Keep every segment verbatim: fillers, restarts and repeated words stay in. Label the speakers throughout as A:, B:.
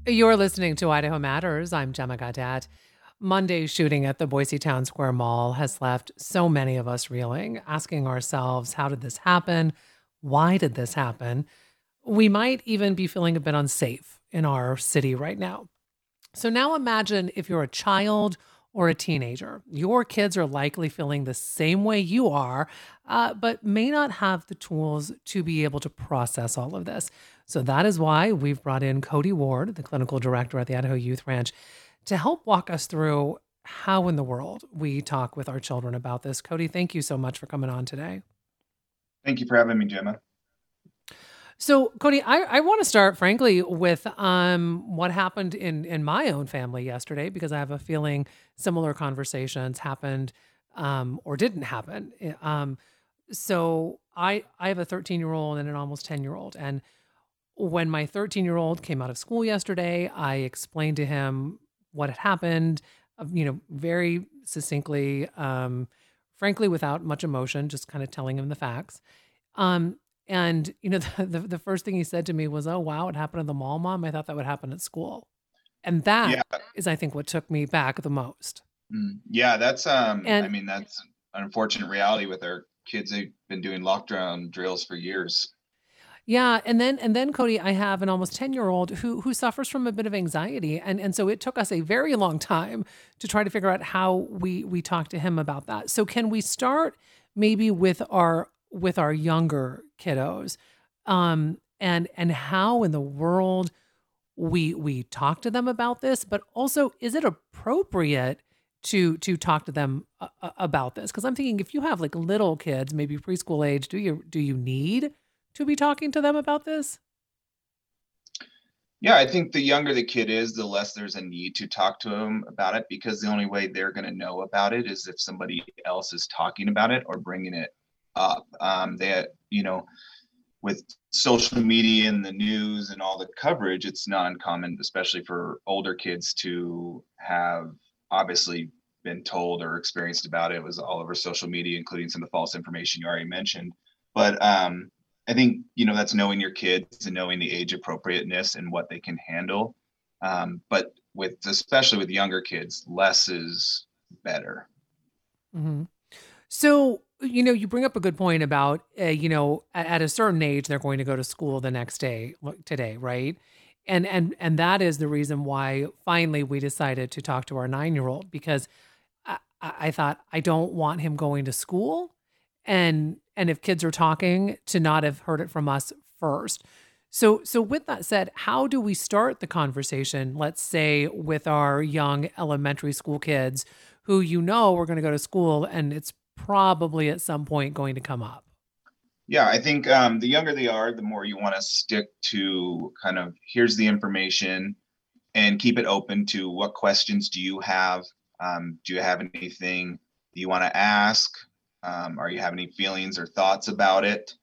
A: You're listening to Idaho Matters. I'm Gemma Gadat. Monday's shooting at the Boise Town Square Mall has left so many of us reeling, asking ourselves, how did this happen? Why did this happen? We might even be feeling a bit unsafe in our city right now. So now imagine if you're a child or a teenager. Your kids are likely feeling the same way you are, uh, but may not have the tools to be able to process all of this. So that is why we've brought in Cody Ward, the clinical director at the Idaho Youth Ranch, to help walk us through how in the world we talk with our children about this. Cody, thank you so much for coming on today.
B: Thank you for having me, Gemma.
A: So, Cody, I, I want to start, frankly, with um, what happened in, in my own family yesterday, because I have a feeling similar conversations happened um, or didn't happen. Um, so, I I have a thirteen year old and an almost ten year old, and when my thirteen year old came out of school yesterday, I explained to him what had happened, uh, you know, very succinctly, um, frankly, without much emotion, just kind of telling him the facts. Um, and you know, the, the the first thing he said to me was, "Oh, wow, it happened at the mall, Mom. I thought that would happen at school." And
B: Yeah,
A: that is, I think, what took me back the most.
B: mm, yeah, that's um, I
A: And
B: mean, that's an unfortunate reality with our kids. They've been doing lockdown drills for years.
A: yeah, and then and then Cody, I have an almost ten-year-old who who suffers from a bit of anxiety. And and so it took us a very long time to try to figure out how we we talk to him about that. So can we start maybe with our with our younger kiddos? Um and and how in the world we we talk to them about this, but also is it appropriate to to talk to them a- a- about this? Because I'm thinking if you have like little kids, maybe preschool age, do you do you need to be talking to them about this?
B: Yeah, I think the younger the kid is, the less there's a need to talk to them about it because the only way they're going to know about it is if somebody else is talking about it or bringing it up. Um, they, you know, with social media and the news and all the coverage, it's not uncommon, especially for older kids, to have obviously been told or experienced about it. It was all over social media, including some of the false information you already mentioned. But um, I think, you know, that's knowing your kids and knowing the age appropriateness and what they can handle. Um, but with, especially with younger kids, less is better.
A: hmm So, you know, you bring up a good point about, uh, you know, at, at a certain age, they're going to go to school the next day, like today, right? And and and that is the reason why finally we decided to talk to our nine year old because I, I I thought I don't want him going to school, and and if kids are talking to not have heard it from us first. So so with that said, how do we start the conversation? Let's say with our young elementary school kids who you know are going to go to school and it's probably at some point going to come up.
B: Yeah, I think um, the younger they are, the more you want to stick to kind of here's the information and keep it open to what questions do you have? Um, do you have anything you want to ask? Um, are you have any feelings or thoughts about it?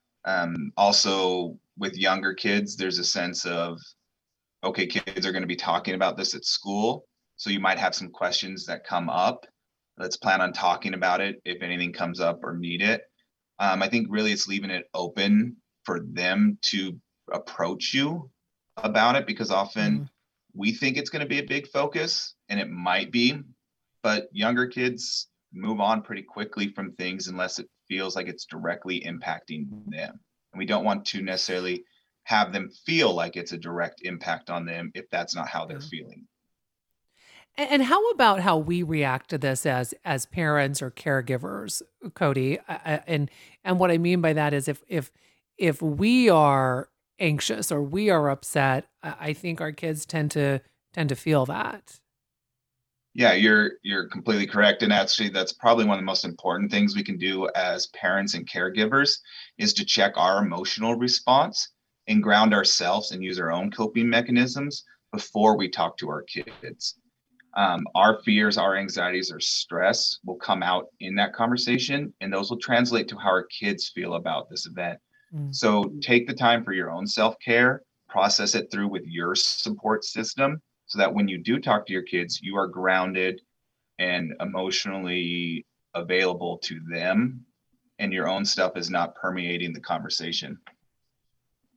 B: Um, also, with younger kids, there's a sense of okay, kids are going to be talking about this at school, so you might have some questions that come up. Let's plan on talking about it if anything comes up or need it. Um, I think really it's leaving it open for them to approach you about it because often
A: Mm,
B: we think it's going to be a big focus and it might be, but younger kids move on pretty quickly from things unless it feels like it's directly impacting them. And we don't want to necessarily have them feel like it's a direct impact on them if that's not how they're
A: yeah.
B: feeling.
A: And, and how about how we react to this as as parents or caregivers, Cody? I, I- and and what I mean by that is if if if we are anxious or we are upset, I, I think our kids tend to tend to feel that.
B: Yeah, you're you're completely correct. And actually that's probably one of the most important things we can do as parents and caregivers is to check our emotional response and ground ourselves and use our own coping mechanisms before we talk to our kids. Um, our fears, our anxieties, our stress will come out in that conversation, and those will translate to how our kids feel about this event.
A: Mm.
B: So take the time for your own self care, process it through with your support system so that when you do talk to your kids, you are grounded and emotionally available to them, and your own stuff is not permeating the conversation.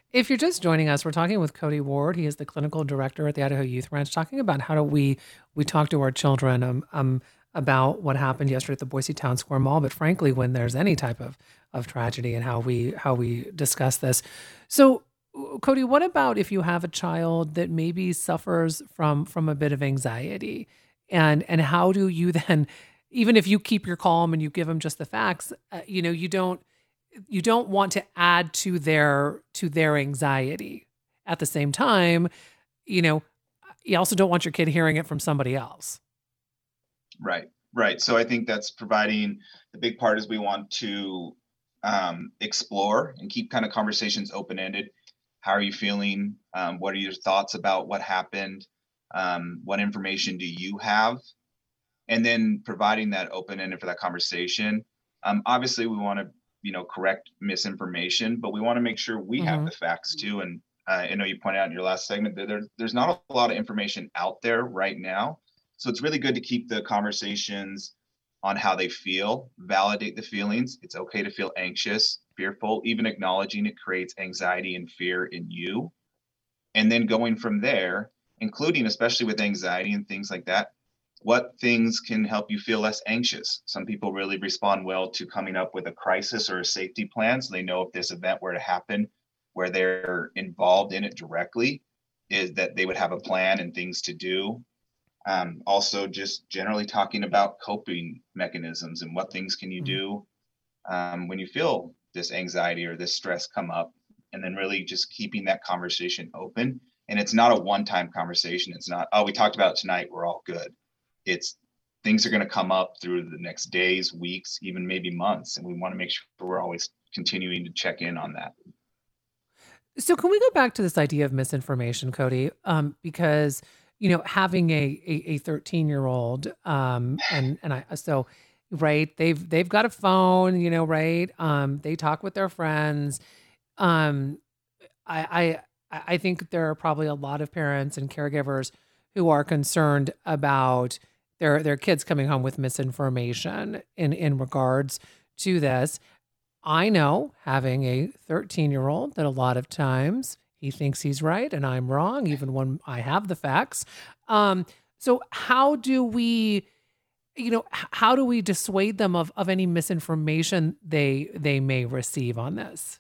A: If you're just joining us, we're talking with Cody Ward. He is the clinical director at the Idaho Youth Ranch, talking about how do we we talk to our children um, um, about what happened yesterday at the Boise Town Square Mall, but frankly, when there's any type of of tragedy and how we how we discuss this. So, Cody, what about if you have a child that maybe suffers from from a bit of anxiety, and and how do you then, even if you keep your calm and you give them just the facts, uh, you know, you don't you don't want to add to their to their anxiety. At the same time, you know, you also don't want your kid hearing it from somebody else.
B: Right, right. So I think that's providing the big part is we want to um, explore and keep kind of conversations open ended. How are you feeling? Um, what are your thoughts about what happened? Um, what information do you have? And then providing that open ended for that conversation. Um, obviously, we want to you know correct misinformation, but we want to make sure we have
A: Mm-hmm.
B: the facts too. And uh, I know you pointed out in your last segment that there, there's not a lot of information out there right now, so it's really good to keep the conversations on how they feel, validate the feelings. It's okay to feel anxious, fearful. Even acknowledging it creates anxiety and fear in you, and then going from there, including especially with anxiety and things like that, what things can help you feel less anxious. Some people really respond well to coming up with a crisis or a safety plan, so they know if this event were to happen where they're involved in it directly, is that they would have a plan and things to do. Um, also, just generally talking about coping mechanisms and what things can you
A: Mm-hmm.
B: do um, when you feel this anxiety or this stress come up, and then really just keeping that conversation open. And it's not a one-time conversation. It's not, oh, we talked about it tonight, we're all good. It's things are going to come up through the next days, weeks, even maybe months, and we want to make sure we're always continuing to check in on that.
A: So can we go back to this idea of misinformation, Cody? Um, because you know, having a a thirteen year old, um, and and I so right, they've they've got a phone, you know, right? Um, they talk with their friends. Um, I I I think there are probably a lot of parents and caregivers who are concerned about their their kids coming home with misinformation in in regards to this. I know, having a thirteen year old, that a lot of times he thinks he's right and I'm wrong, even when I have the facts. Um, so how do we, you know, h- how do we dissuade them of, of any misinformation they they may receive on this?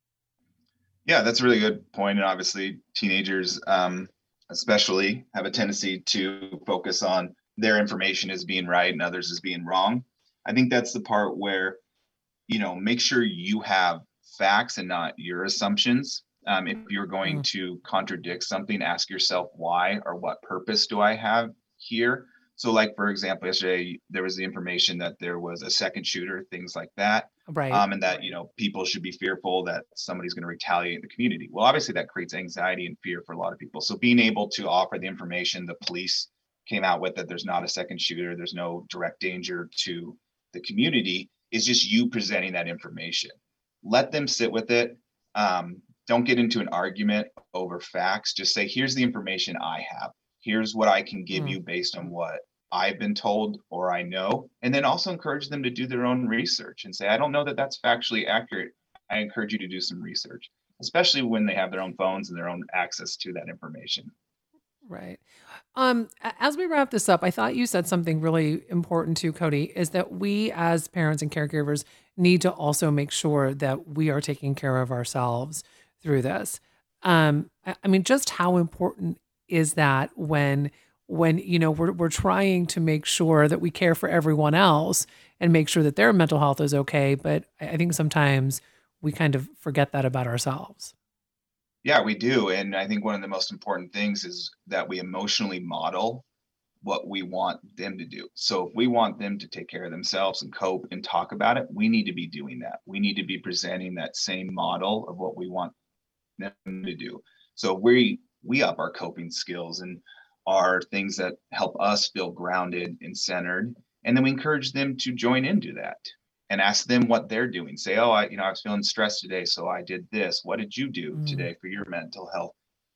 B: Yeah, that's a really good point. And obviously, teenagers, um, especially, have a tendency to focus on their information as being right and others as being wrong. I think that's the part where you know, make sure you have facts and not your assumptions. Um, if you're going
A: Mm,
B: to contradict something, ask yourself why or what purpose do I have here? So, like for example, yesterday there was the information that there was a second shooter, things like that,
A: right.
B: um, and that you know people should be fearful that somebody's going to retaliate in the community. Well, obviously that creates anxiety and fear for a lot of people. So, being able to offer the information the police came out with that there's not a second shooter, there's no direct danger to the community, is just you presenting that information. Let them sit with it. Um, don't get into an argument over facts. Just say, here's the information I have. Here's what I can give
A: Mm.
B: you based on what I've been told or I know. And then also encourage them to do their own research and say, I don't know that that's factually accurate. I encourage you to do some research, especially when they have their own phones and their own access to that information.
A: Right. Um, a- as we wrap this up, I thought you said something really important too, Cody, is that we as parents and caregivers need to also make sure that we are taking care of ourselves through this. Um, I, I mean, just how important is that when when you know we're we're trying to make sure that we care for everyone else and make sure that their mental health is okay, but I I think sometimes we kind of forget that about ourselves.
B: Yeah, we do. And I think one of the most important things is that we emotionally model what we want them to do. So if we want them to take care of themselves and cope and talk about it, we need to be doing that. We need to be presenting that same model of what we want them to do. So we we up our coping skills and our things that help us feel grounded and centered. And then we encourage them to join into that and ask them what they're doing. Say, oh, I, you know, I was feeling stressed today, so I did this. What did you do
A: Mm.
B: today for your mental health?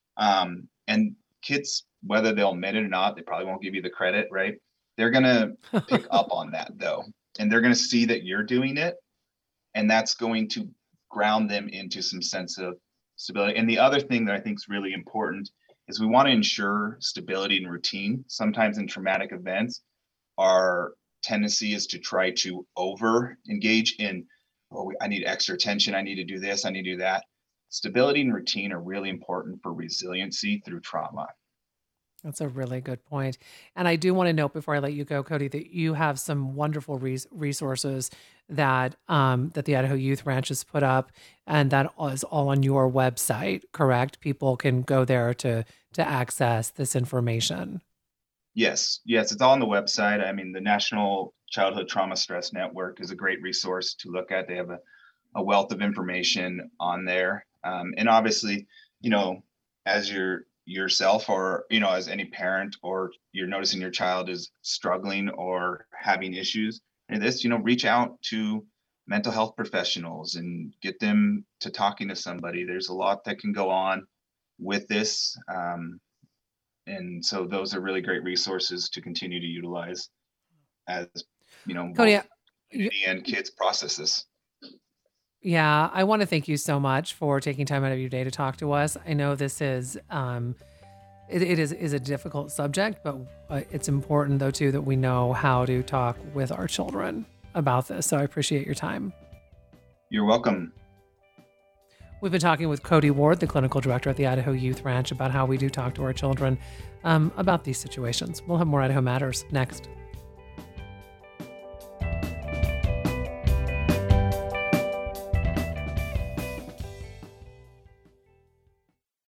B: Um, and kids, whether they'll admit it or not, they probably won't give you the credit, right? They're gonna pick up on that though, and they're gonna see that you're doing it, and that's going to ground them into some sense of stability. And the other thing that I think is really important is we want to ensure stability and routine. Sometimes in traumatic events, our tendency is to try to over engage in, oh, I need extra attention. I need to do this. I need to do that. Stability and routine are really important for resiliency through trauma.
A: That's a really good point. And I do want to note before I let you go, Cody, that you have some wonderful res- resources that um, that the Idaho Youth Ranch has put up, and that is all on your website, correct? People can go there to to access this information.
B: Yes, yes, it's all on the website. I mean, the National Childhood Trauma Stress Network is a great resource to look at. They have a, a wealth of information on there. Um, and obviously, you know, as you're yourself or, you know, as any parent, or you're noticing your child is struggling or having issues and this, you know, reach out to mental health professionals and get them to talking to somebody. There's a lot that can go on with this. Um, and so those are really great resources to continue to utilize as, you know,
A: Cody,
B: community and kids process this.
A: Yeah, I want to thank you so much for taking time out of your day to talk to us. I know this is um, it, it is is a difficult subject, but uh, it's important though too that we know how to talk with our children about this. So I appreciate your time.
B: You're welcome.
A: We've been talking with Cody Ward, the clinical director at the Idaho Youth Ranch, about how we do talk to our children um, about these situations. We'll have more Idaho Matters next.